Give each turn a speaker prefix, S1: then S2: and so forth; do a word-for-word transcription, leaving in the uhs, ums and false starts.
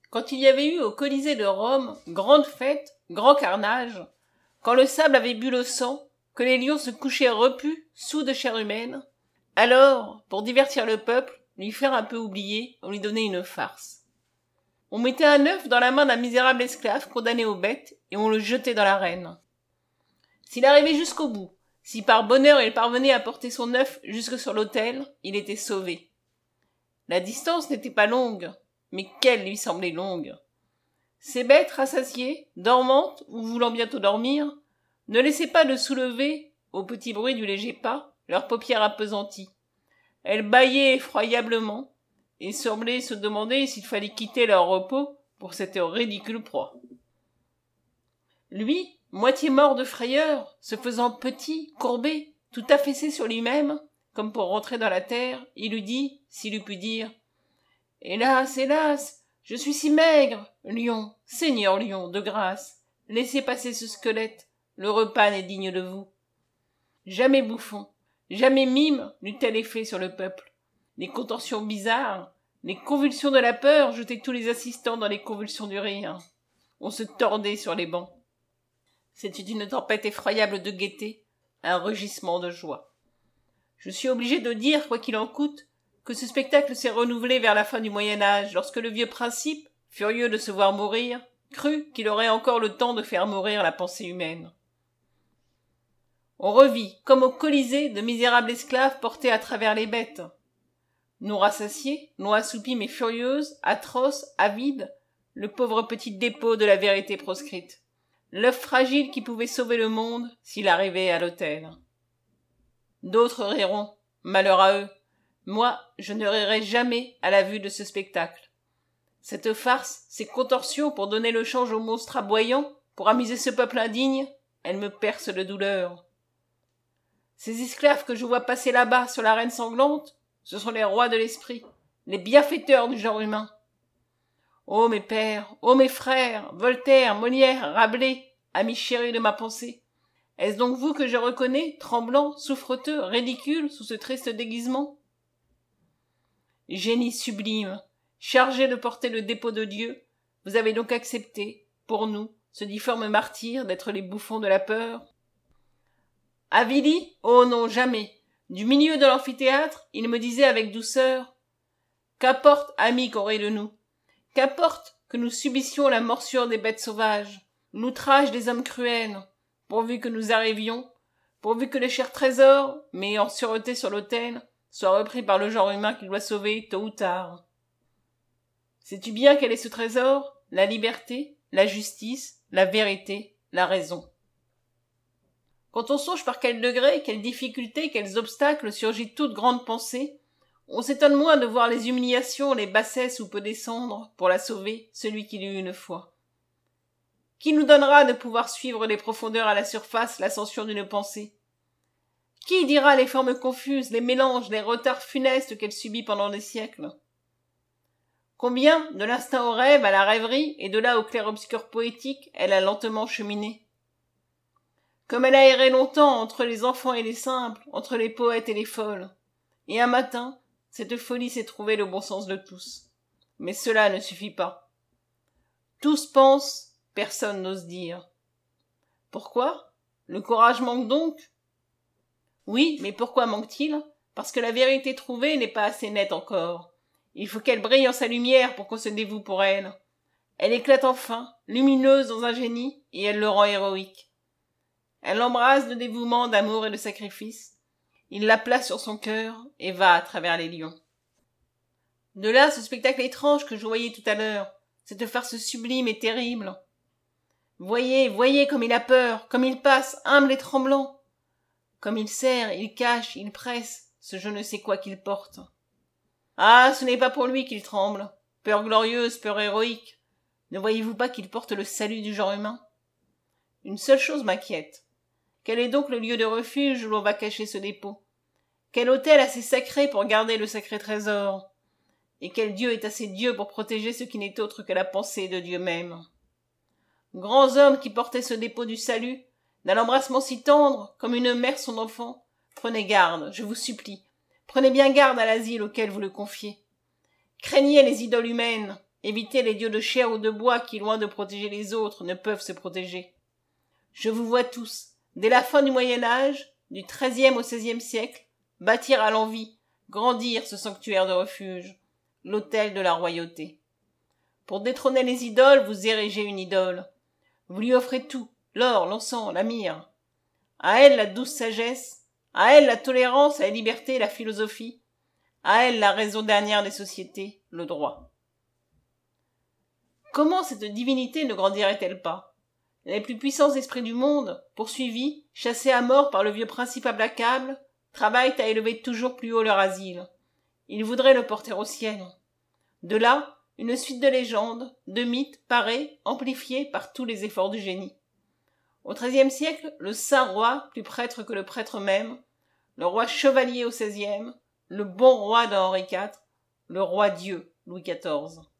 S1: quand il y avait eu au Colisée de Rome grande fête, grand carnage, quand le sable avait bu le sang, que les lions se couchaient repus, sous de chair humaine, alors, pour divertir le peuple, lui faire un peu oublier, on lui donnait une farce. On mettait un œuf dans la main d'un misérable esclave condamné aux bêtes, et on le jetait dans l'arène. S'il arrivait jusqu'au bout, si par bonheur il parvenait à porter son œuf jusque sur l'autel, il était sauvé. La distance n'était pas longue, mais qu'elle lui semblait longue. Ces bêtes rassasiées, dormantes ou voulant bientôt dormir, ne laissaient pas de soulever, au petit bruit du léger pas, leurs paupières appesanties. Elles bâillaient effroyablement, et semblaient se demander s'il fallait quitter leur repos pour cette ridicule proie. Lui, moitié mort de frayeur, se faisant petit, courbé, tout affaissé sur lui-même, comme pour rentrer dans la terre, il eût dit, s'il eût pu dire « Hélas, hélas, je suis si maigre, lion, seigneur lion, de grâce, laissez passer ce squelette, le repas n'est digne de vous. » Jamais bouffon, jamais mime n'eut tel effet sur le peuple. Les contorsions bizarres, les convulsions de la peur jetaient tous les assistants dans les convulsions du rire. On se tordait sur les bancs. C'était une tempête effroyable de gaieté, un rugissement de joie. Je suis obligé de dire, quoi qu'il en coûte, que ce spectacle s'est renouvelé vers la fin du Moyen-Âge, lorsque le vieux Principe, furieux de se voir mourir, crut qu'il aurait encore le temps de faire mourir la pensée humaine. On revit, comme au Colisée, de misérables esclaves portés à travers les bêtes. Nous rassasiés, nous assoupis mais furieuses, atroces, avides, le pauvre petit dépôt de la vérité proscrite, l'œuf fragile qui pouvait sauver le monde s'il arrivait à l'autel. D'autres riront, malheur à eux. Moi, je ne rirai jamais à la vue de ce spectacle. Cette farce, ces contorsions pour donner le change aux monstres aboyants, pour amuser ce peuple indigne, elles me percent de douleur. Ces esclaves que je vois passer là-bas sur l'arène sanglante, ce sont les rois de l'esprit, les bienfaiteurs du genre humain. Ô mes pères, ô mes frères, Voltaire, Molière, Rabelais, amis chéris de ma pensée, est-ce donc vous que je reconnais, tremblant, souffreteux, ridicule, sous ce triste déguisement? Génie sublime, chargé de porter le dépôt de Dieu, vous avez donc accepté, pour nous, ce difforme martyr d'être les bouffons de la peur? Avili? Oh non, jamais. Du milieu de l'amphithéâtre, il me disait avec douceur « Qu'apporte, amis, qu'on rit de nous? Qu'apporte que nous subissions la morsure des bêtes sauvages, l'outrage des hommes cruels, pourvu que nous arrivions, pourvu que les chers trésors, mais en sûreté sur l'autel, soient repris par le genre humain qu'il doit sauver tôt ou tard. Sais-tu bien quel est ce trésor? La liberté, la justice, la vérité, la raison. » Quand on songe par quels degrés, quelles difficultés, quels obstacles surgit toute grande pensée, on s'étonne moins de voir les humiliations, les bassesses où peut descendre, pour la sauver, celui qui l'eut une fois. Qui nous donnera de pouvoir suivre les profondeurs à la surface l'ascension d'une pensée? Qui dira les formes confuses, les mélanges, les retards funestes qu'elle subit pendant des siècles? Combien, de l'instinct au rêve, à la rêverie, et de là au clair-obscur poétique, elle a lentement cheminé? Comme elle a erré longtemps entre les enfants et les simples, entre les poètes et les folles. Et un matin, cette folie s'est trouvée le bon sens de tous. Mais cela ne suffit pas. Tous pensent, personne n'ose dire. Pourquoi? Le courage manque donc? Oui, mais pourquoi manque-t-il? Parce que la vérité trouvée n'est pas assez nette encore. Il faut qu'elle brille en sa lumière pour qu'on se dévoue pour elle. Elle éclate enfin, lumineuse dans un génie, et elle le rend héroïque. Elle embrase de dévouement, d'amour et de sacrifice. Il la place sur son cœur et va à travers les lions. De là ce spectacle étrange que je voyais tout à l'heure, cette farce sublime et terrible. Voyez, voyez comme il a peur, comme il passe, humble et tremblant. Comme il serre, il cache, il presse, ce je ne sais quoi qu'il porte. Ah, ce n'est pas pour lui qu'il tremble. Peur glorieuse, peur héroïque. Ne voyez-vous pas qu'il porte le salut du genre humain? Une seule chose m'inquiète. Quel est donc le lieu de refuge où l'on va cacher ce dépôt? Quel autel assez sacré pour garder le sacré trésor? Et quel Dieu est assez Dieu pour protéger ce qui n'est autre que la pensée de Dieu même? Grands hommes qui portaient ce dépôt du salut, d'un embrassement si tendre, comme une mère son enfant, prenez garde, je vous supplie, prenez bien garde à l'asile auquel vous le confiez. Craignez les idoles humaines, éviter les dieux de chair ou de bois qui, loin de protéger les autres, ne peuvent se protéger. Je vous vois tous, dès la fin du Moyen-Âge, du treizième au seizième siècle, bâtir à l'envi, grandir ce sanctuaire de refuge, l'autel de la royauté. Pour détrôner les idoles, vous érigez une idole. Vous lui offrez tout, l'or, l'encens, la myrrhe. À elle la douce sagesse, à elle la tolérance, la liberté, la philosophie, à elle la raison dernière des sociétés, le droit. Comment cette divinité ne grandirait-elle pas? Les plus puissants esprits du monde, poursuivis, chassés à mort par le vieux principe implacable, travaillent à élever toujours plus haut leur asile. Ils voudraient le porter au ciel. De là, une suite de légendes, de mythes, parés, amplifiés par tous les efforts du génie. Au treizième siècle, le saint roi, plus prêtre que le prêtre même, le roi chevalier au seizième, le bon roi de Henri quatre, le roi Dieu, Louis quatorze.